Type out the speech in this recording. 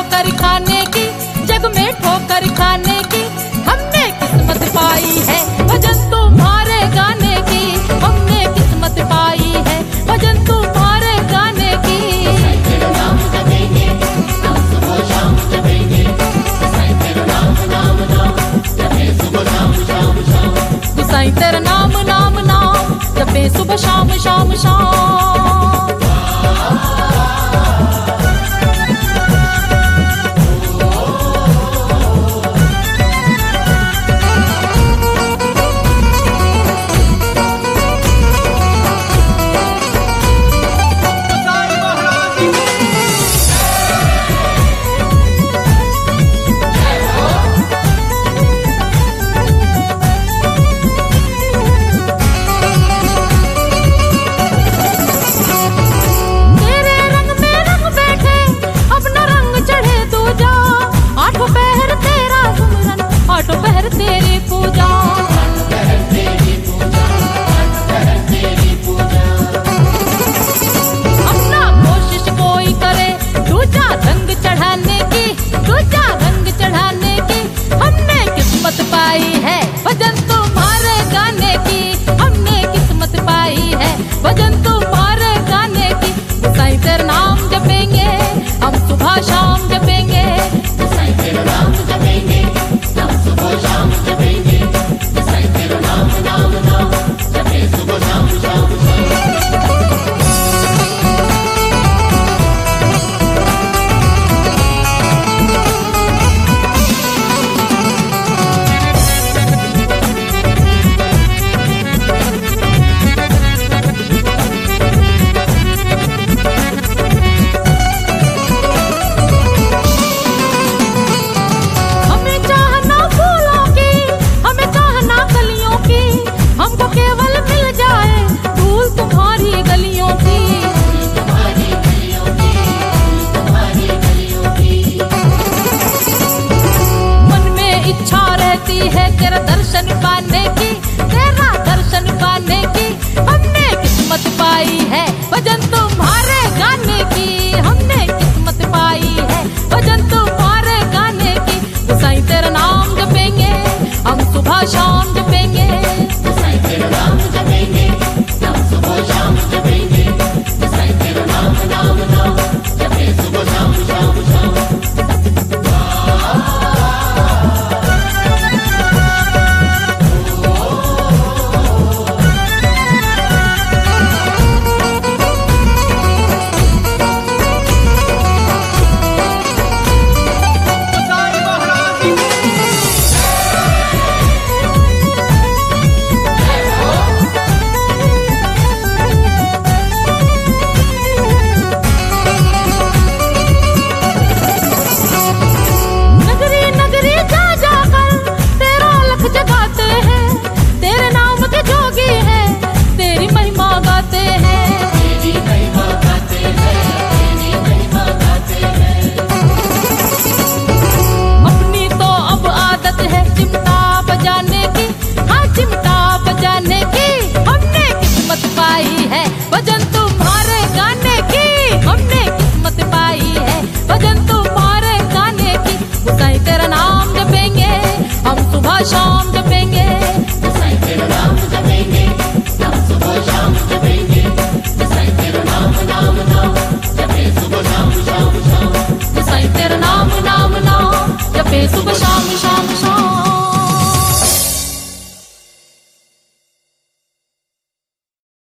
ठोकर खाने की, जग में ठोकर खाने की हमने किस्मत पाई है। भजन तुम्हारे गाने की हमने किस्मत पाई है। भजन तुम्हारे गाने की। तेरा नाम जपेंगे हम सुबह शाम जपेंगे, तेरा नाम नाम नाम जपे सुबह शाम शाम शाम। गुसाई तेरा नाम नाम नाम जपे सुबह शाम शाम शाम। शाम